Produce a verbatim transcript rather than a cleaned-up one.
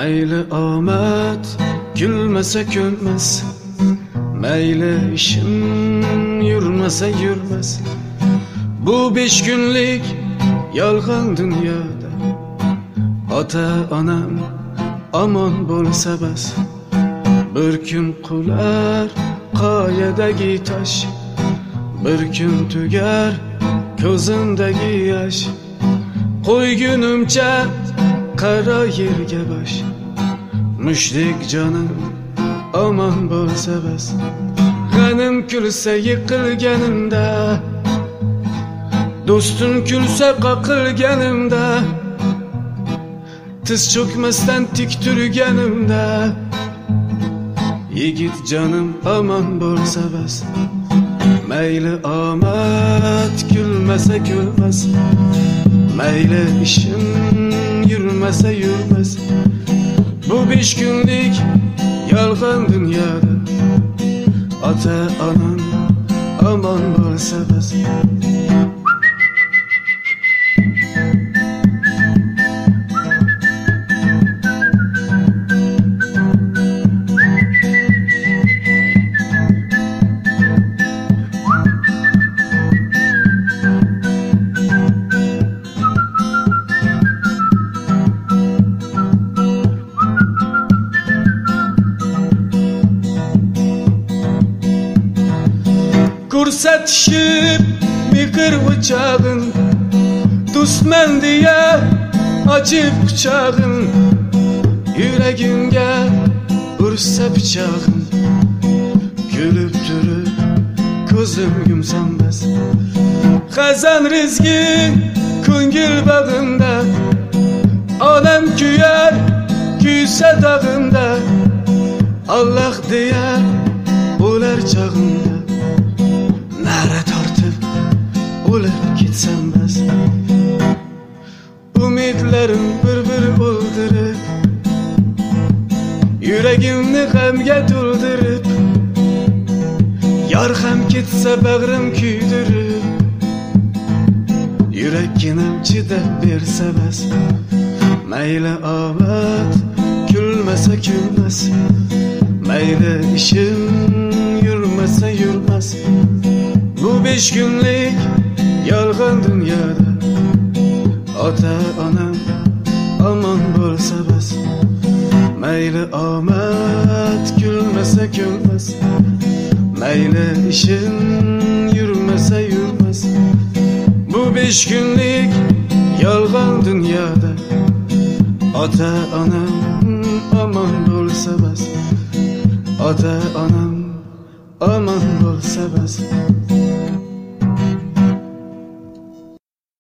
Mayli omad gülmese gülmez, mayli işim yürmese yürmez. Bu beş günlük yalgan dünyada ota onam aman bo'lsa bas. Bir kun qular qoyadagi tosh, bir kun tugar ko'zimdagi yosh. Qo'ygunimcha qara yerga bosh, mushdek jonim aman bo'lsa bas. G'anim kulsa yiqilganimda, do'stim kulsa qoqilganimda, tiz cho'kmasdan tik turganimda, yigit jonim aman bo'lsa bas. Mayli omad kulmasa kulmas, mayli ishim yurmasa yurmas. Bu besh kunlik yolg'on dunyoda ota onam aman bo'lsa bas. Ko'rsatishib mehr o'chag'in, do'stman deya ochib quchog'in, yuragimga ursa pichog'in. Kulib turib ko'zim yumsam bas. Xazon rizqi ko'ngil bag'imda, onam kuyar kuysa dog'imda, Alloh deyar o'lar chog'imda. Nara tortib o'lib ketsam bas. Umidlarim bir-bir o'ldirib, yuragimni g'amga to'ldirib, yor ham ketsa bag'rim kuydirib, yurakginam chidab bersa bas. Mayli omad kulmasa kulmas, mayli ishim yurmasa yurmas. Bu besh kunlik yolg'on dunyoda ota onam aman bo'lsa bas. Mayli omad kulmasa kulmas, mayli ishim yurmasa yurmas. Bu besh kunlik yolg'on dunyoda ota onam aman bo'lsa bas. Ota onam aman bo'lsa bas.